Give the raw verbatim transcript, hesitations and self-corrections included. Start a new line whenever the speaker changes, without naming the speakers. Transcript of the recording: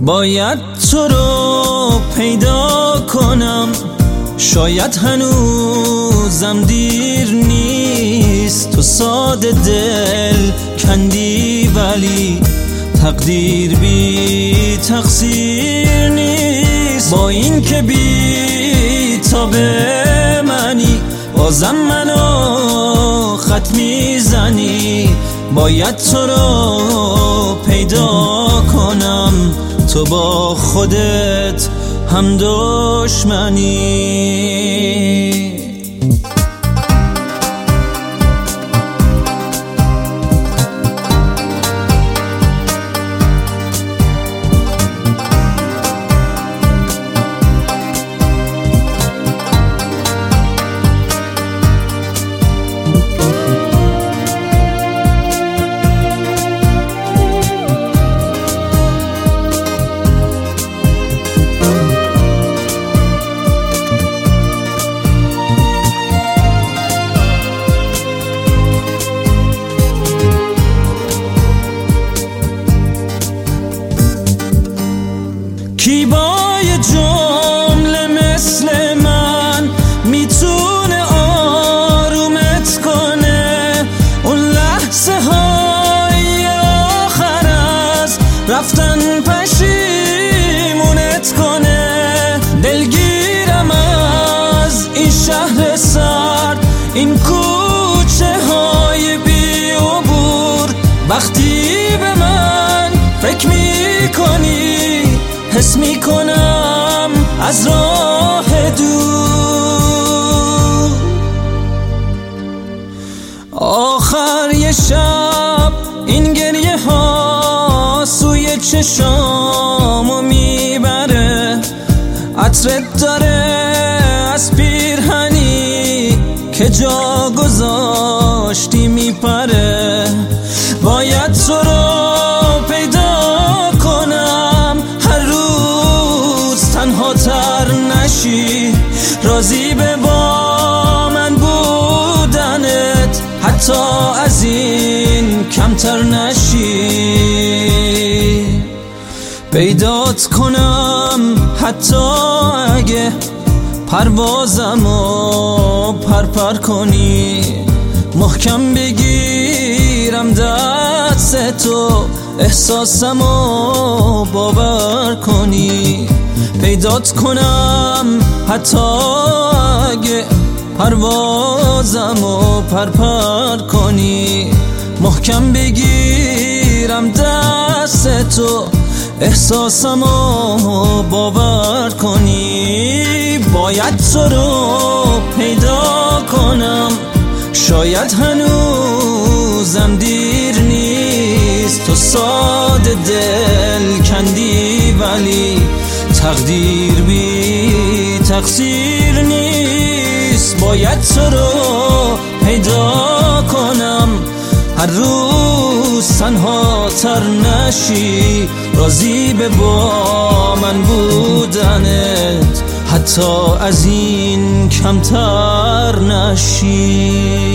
باید تو رو پیدا کنم، شاید هنوزم دیر نیست. تو ساده دل کندی ولی تقدیر بی تقصیر نیست. با این که بی تاب منی بازم منو خط میزنی. باید تو رو پیدا کنم، تو با خودت هم دشمنی. کی با یه جمله مثل من میتونه آرومت کنه؟ اون لحظه های آخر از رفتن پشیمونت کنه. دلگیرم از این شهر سرد، این کوچه های بی عبور. وقتی به من فکر میکنی حس میکنم از راه دور. آخر یه شب این گریه ها سوی چشامو میبره. عطرت داره از پیرهنی که جا گذاشتی میپره. باید تو رو پیدا کنم، هر روز تنها تر نشی. راضی به با من بودنت، حتی از این کمتر نشی. پیدات کنم حتی اگه پروازمو پرپر کنی. محکم بگیرم دست تو، احساسمو باور کنی. پیدات کنم حتی اگه پروازمو پرپر کنی. محکم بگیرم دست تو، احساسمو باور کنی. باید تو رو پیدا کنم، شاید هنوزم دیر نیست. تو ساده دل کندی ولی تقدیر بی تقصیر نیست. باید تو رو پیدا کنم، هر روز تنها تر نشی. راضی به با من بودنت، حتی از این کمتر نشی.